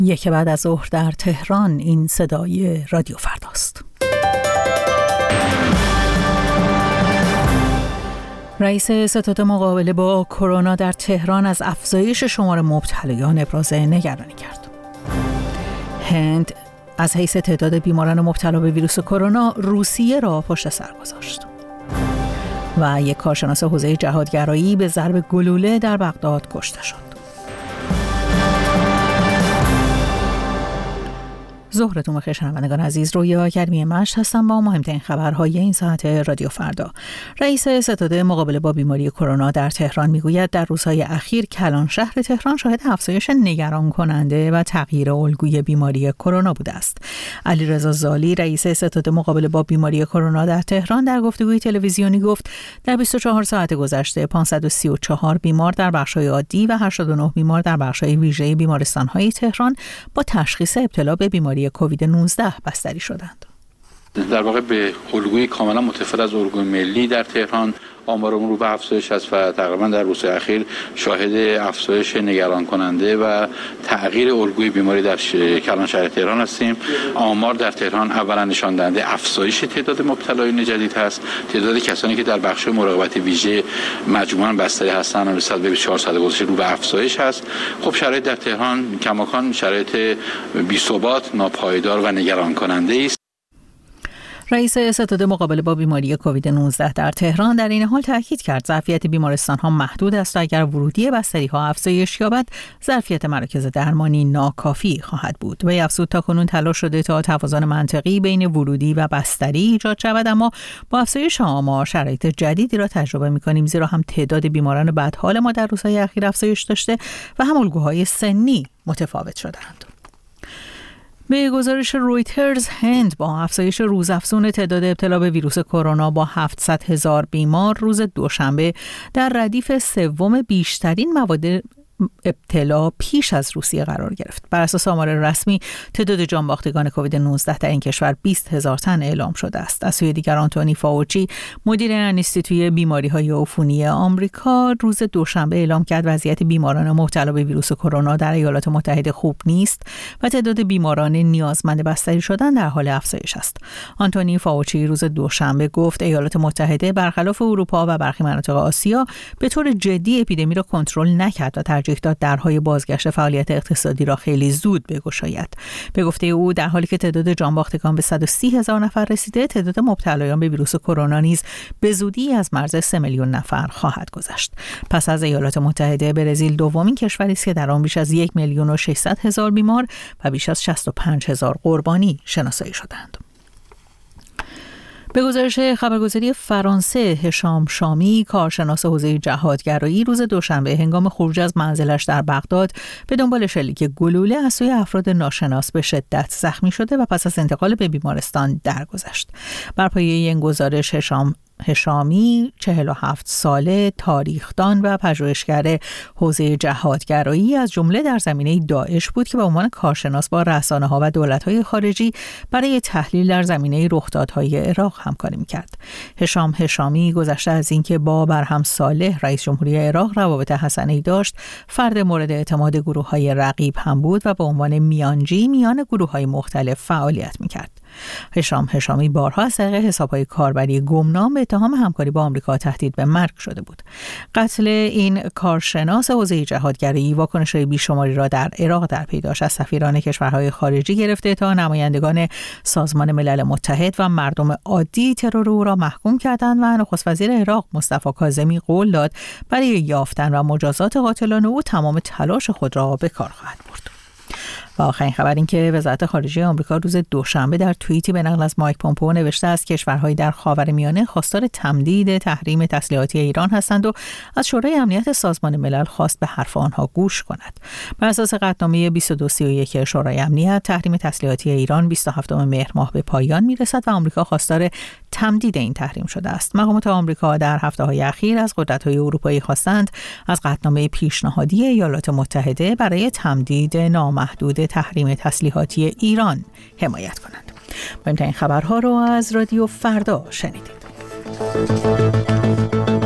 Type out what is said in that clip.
یک بعد از ظهر در تهران. این صدای رادیو فرداست. رئیس ستاد مقابله با کرونا در تهران از افزایش شمار مبتلایان ابراز نگرانی کرد. هند از حیث تعداد بیماران مبتلا به ویروس کرونا روسیه را پشت سر گذاشت. و یک کارشناس حوزه جهادگرایی به ضرب گلوله در بغداد کشته شد. ظهرتون بخیر شنوندگان عزیز، رویا کریمی مشت هستم با مهمترین خبرهای این ساعت رادیو فردا. رئیس ستاد مقابله با بیماری کرونا در تهران میگوید در روزهای اخیر کلان شهر تهران شاهد افزایش نگران کننده و تغییر الگوی بیماری کرونا بوده است. علیرضا زالی رئیس ستاد مقابله با بیماری کرونا در تهران در گفتگوی تلویزیونی گفت در 24 ساعت گذشته 534 بیمار در بخش‌های عادی و 89 بیمار در بخش‌های ویژه بیمارستان‌های تهران با تشخیص ابتلا به بیماری کووید 19 بستری شدند. در واقع به الگوی کاملا متفاوت از الگوی ملی در تهران آمارمون رو به افزایش است و تقریبا در روزهای اخیر شاهد افزایش نگران کننده و تغییر الگوی بیماری در کلان شهر تهران هستیم. آمار در تهران اولا نشان دهنده افزایش تعداد مبتلایان جدید هست. تعداد کسانی که در بخش مراقبت ویژه مجموعاً بستری هستند نسبت به 24 ساعت گذشته رو به افزایش است. خب شرایط در تهران کماکان شرایط بی‌ثبات، ناپایدار و نگران کننده است. رئیس ستاد مقابله با بیماری کووید 19 در تهران در این حال تاکید کرد ظرفیت بیمارستان‌ها محدود است و اگر ورودی بستری‌ها افزایش یابد ظرفیت مراکز درمانی ناکافی خواهد بود. و افزود تاکنون تلاش شده تا توازن منطقی بین ورودی و بستری ایجاد شود، اما با افزایش آمار شرایط جدیدی را تجربه می‌کنیم، زیرا هم تعداد بیماران بدحال ما در روزهای اخیر افزایش داشته و هم الگوهای سنی متفاوت شدند. به گزارش رویترز، هند با افزایش روزافزون تعداد ابتلا به ویروس کرونا با 700,000 بیمار روز دوشنبه در ردیف سوم بیشترین موارد ابتلا پیش از روسیه قرار گرفت. بر اساس آمار رسمی تعداد جانباختگان کووید 19 در این کشور 20,000 تن اعلام شده است. از سوی دیگر آنتونی فاوچی مدیر انستیتوی بیماری‌های عفونی آمریکا روز دوشنبه اعلام کرد وضعیت بیماران مبتلا به ویروس کرونا در ایالات متحده خوب نیست و تعداد بیماران نیازمند بستری شدن در حال افزایش است. آنتونی فاوچی روز دوشنبه گفت ایالات متحده برخلاف اروپا و برخی مناطق آسیا به طور جدی اپیدمی را کنترل نکرد و ترجیح داد درهای بازگشت فعالیت اقتصادی را خیلی زود بگشاید. به گفته او در حالی که تعداد جانباختگان به 130,000 نفر رسیده، تعداد مبتلایان به ویروس کرونا نیز به زودی از مرز 3 میلیون نفر خواهد گذشت. پس از ایالات متحده، برزیل دومین کشوری است که در آن بیش از 1,600,000 بیمار و بیش از 65,000 قربانی شناسایی شدند. به گزارش خبرگزاری فرانسه، هشام شامی کارشناس حوزه جهادگرایی روز دوشنبه هنگام خروج از منزلش در بغداد به دنبال شلیک گلوله از سوی افراد ناشناس به شدت زخمی شده و پس از انتقال به بیمارستان درگذشت. بر پایه این گزارش هشامی 47 ساله، تاریخدان و پژوهشگر حوزه جهادگرایی از جمله در زمینه داعش بود که به عنوان کارشناس با رسانه‌ها و دولت‌های خارجی برای تحلیل در زمینه رخدادهای عراق همکاری می‌کرد. هشامی گذشته از اینکه با برهم صالح رئیس جمهوری عراق روابط حسنه‌ای داشت، فرد مورد اعتماد گروه‌های رقیب هم بود و به عنوان میانجی میان گروه‌های مختلف فعالیت می‌کرد. هشامی بارها از طریق حساب‌های کاربری گمنام به اتهام همکاری با آمریکا تهدید به مرگ شده بود. قتل این کارشناس حوزه جهادگرایی واکنش‌های بیشماری را در عراق در پی داشت، از سفیران کشورهای خارجی گرفته تا نمایندگان سازمان ملل متحد و مردم عادی ترور او را محکوم کردند و نخست وزیر عراق مصطفی کاظمی قول داد برای یافتن و مجازات قاتلان او تمام تلاش خود را به کار خواهد برد. و آخرین خبر این که وزارت خارجه آمریکا روز دوشنبه در توییتی به نقل از مایک پومپئو نوشته است کشورهای در خاورمیانه خواستار تمدید تحریم تسلیحاتی ایران هستند و از شورای امنیت سازمان ملل خواست به حرف آنها گوش کند. بر اساس قطعنامه 2231 شورای امنیت، تحریم تسلیحاتی ایران 27 مهر ماه به پایان میرسد و آمریکا خواستار تمدید این تحریم شده است. مقامات آمریکا در هفته‌های اخیر از قدرت‌های اروپایی خواستند از قطعنامه پیشنهادی ایالات متحده برای تمدید نامحدود تحریم تسلیحاتی ایران حمایت کنند. مهمترین خبرها را از رادیو فردا شنیدید.